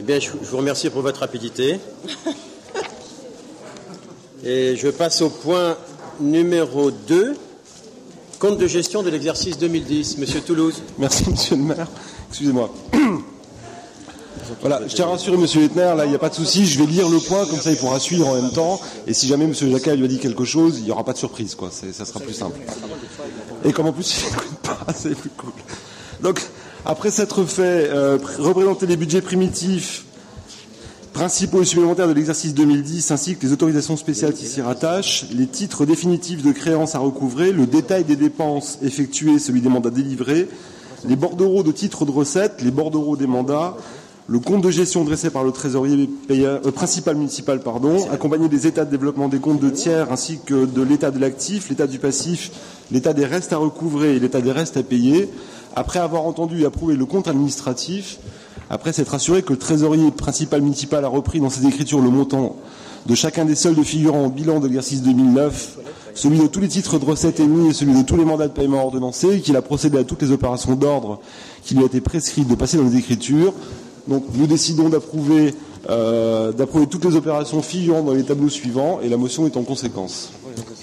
bien, je vous remercie pour votre rapidité. Et je passe au point numéro 2, compte de gestion de l'exercice 2010. Monsieur Toulouse. Merci, monsieur le maire. Excusez-moi. Voilà, je tiens à rassurer monsieur Lettner, là, il n'y a pas de souci, je vais lire le point, comme ça il pourra suivre en même temps. Et si jamais monsieur Jacquat lui a dit quelque chose, il n'y aura pas de surprise, quoi. Ça sera plus simple. Et comme en plus, il n'écoute pas, c'est plus cool. Donc, après s'être fait représenter les budgets primitifs, principaux et supplémentaires de l'exercice 2010, ainsi que les autorisations spéciales qui s'y rattachent, les titres définitifs de créances à recouvrer, le détail des dépenses effectuées, celui des mandats délivrés, les bordereaux de titres de recettes, les bordereaux des mandats, le compte de gestion dressé par le trésorier principal municipal, accompagné des états de développement des comptes de tiers ainsi que de l'état de l'actif, l'état du passif, l'état des restes à recouvrer et l'état des restes à payer, après avoir entendu et approuvé le compte administratif, après s'être assuré que le trésorier principal municipal a repris dans ses écritures le montant de chacun des soldes figurant au bilan de l'exercice 2009, celui de tous les titres de recettes émis et celui de tous les mandats de paiement ordonnancés, et qu'il a procédé à toutes les opérations d'ordre qui lui a été prescrites de passer dans les écritures. Donc nous décidons d'approuver toutes les opérations figurant dans les tableaux suivants, et la motion est en conséquence.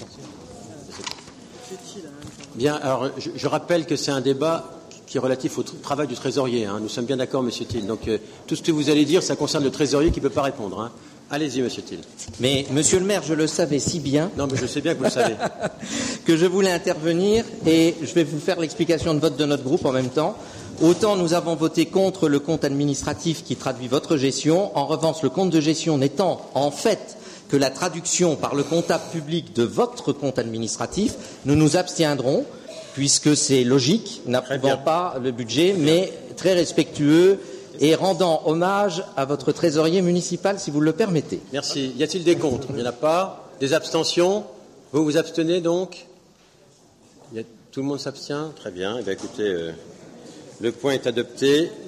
Bien, alors je rappelle que c'est un débat qui est relatif au travail du trésorier. Hein. Nous sommes bien d'accord, monsieur Thiel. Donc tout ce que vous allez dire, ça concerne le trésorier qui ne peut pas répondre. Hein. Allez-y, monsieur Thiel. Mais, monsieur le maire, je le savais si bien. Non, mais je sais bien que vous le savez. Que je voulais intervenir, et je vais vous faire l'explication de vote de notre groupe en même temps. Autant nous avons voté contre le compte administratif qui traduit votre gestion. En revanche, le compte de gestion n'étant en fait que la traduction par le comptable public de votre compte administratif, nous nous abstiendrons, puisque c'est logique, n'approuvant pas le budget, mais très respectueux et rendant hommage à votre trésorier municipal, si vous le permettez. Merci. Y a-t-il des contre? Il n'y en a pas. Des abstentions? Vous vous abstenez donc? Tout le monde s'abstient? Très bien. Eh bien, écoutez, le point est adopté.